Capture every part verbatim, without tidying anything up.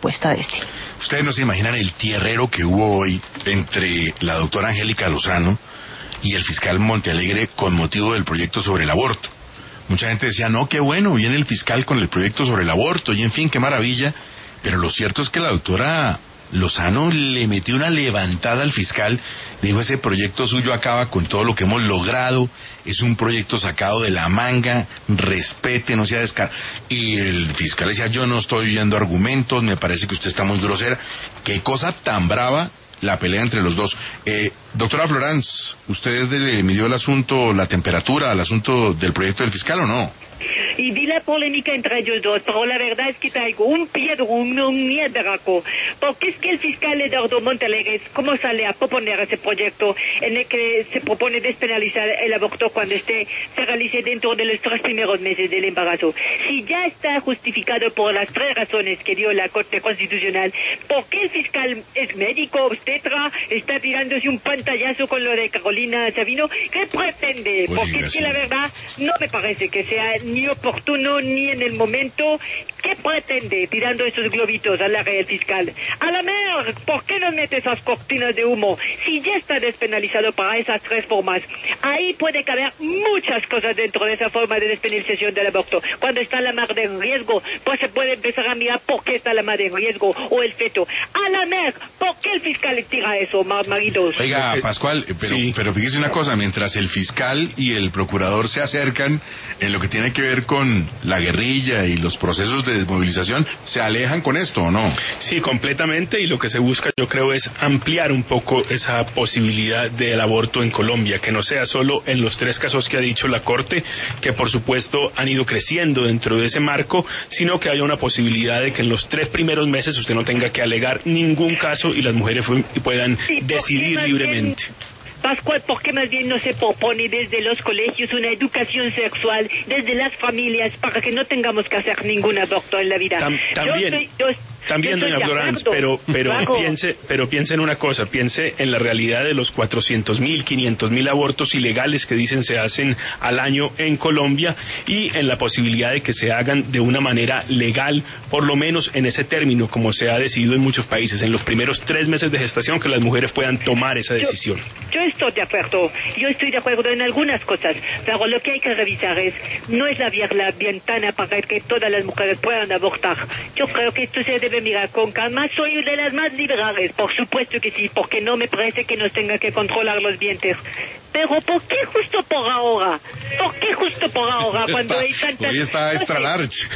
respuesta de este. Ustedes no se imaginan el tierrero que hubo hoy entre la doctora Angélica Lozano y el fiscal Montealegre con motivo del proyecto sobre el aborto. Mucha gente decía, no, qué bueno, viene el fiscal con el proyecto sobre el aborto, y en fin, qué maravilla. Pero lo cierto es que la doctora Lozano le metió una levantada al fiscal, le dijo, ese proyecto suyo acaba con todo lo que hemos logrado, es un proyecto sacado de la manga, respete, no sea descarado. Y el fiscal decía, yo no estoy oyendo argumentos, me parece que usted está muy grosera. Qué cosa tan brava la pelea entre los dos. Eh, doctora Florence, ¿usted le midió el asunto, la temperatura, al asunto del proyecto del fiscal o no? Y vi la polémica entre ellos dos, pero la verdad es que traigo un piedro, un, un miederaco, porque es que el fiscal Eduardo Montealegre, ¿cómo sale a proponer ese proyecto en el que se propone despenalizar el aborto cuando este se realice dentro de los tres primeros meses del embarazo? Si ya está justificado por las tres razones que dio la Corte Constitucional, ¿por qué el fiscal es médico, obstetra, está tirándose un pantallazo con lo de Carolina Sabino? ¿Qué pretende? Porque es que la verdad no me parece que sea ni oportuno ni en el momento. ¿Qué pretende tirando esos globitos al área del fiscal? A la mer, ¿por qué no mete esas cortinas de humo? Si ya está despenalizado para esas tres formas, ahí puede caber muchas cosas dentro de esa forma de despenalización del aborto. Cuando está la madre en riesgo, pues se puede empezar a mirar por qué está la madre en riesgo o el feto. A la mer, ¿por qué el fiscal le tira eso, maridos? Oiga, Pascual, pero, sí. pero fíjese una cosa, mientras el fiscal y el procurador se acercan en lo que tiene que ver con la guerrilla y los procesos de desmovilización, ¿se alejan con esto o no? Sí, completamente, y lo que se busca, yo creo, es ampliar un poco esa posibilidad del aborto en Colombia, que no sea solo en los tres casos que ha dicho la Corte, que por supuesto han ido creciendo dentro de ese marco, sino que haya una posibilidad de que en los tres primeros meses usted no tenga que alegar ningún caso y las mujeres puedan sí, decidir libremente. Bien... Pascual, ¿por qué más bien no se propone desde los colegios una educación sexual, desde las familias, para que no tengamos que hacer ningún aborto en la vida? Tam, también, yo estoy, yo, también yo doña Florence, pero, pero piense, pero piense en una cosa, piense en la realidad de los cuatrocientos mil, quinientos mil abortos ilegales que dicen se hacen al año en Colombia, y en la posibilidad de que se hagan de una manera legal, por lo menos en ese término, como se ha decidido en muchos países, en los primeros tres meses de gestación, que las mujeres puedan tomar esa decisión. Yo, yo estoy de acuerdo, yo estoy de acuerdo en algunas cosas, pero lo que hay que revisar es, no es abrir la ventana para que todas las mujeres puedan abortar. Yo creo que esto se debe mirar con calma. Soy de las más liberales, por supuesto que sí, porque no me parece que nos tenga que controlar los vientres. Pero ¿por qué justo por ahora? ¿Por qué justo por ahora? Cuando está, hay tantas... Hoy está extra large.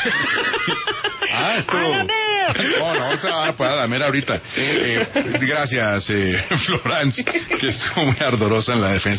ah, esto... ¡A la mer! No, no, se van a poner a la mera ahorita. Eh, gracias, eh, Florence, que estuvo muy ardorosa en la defensa.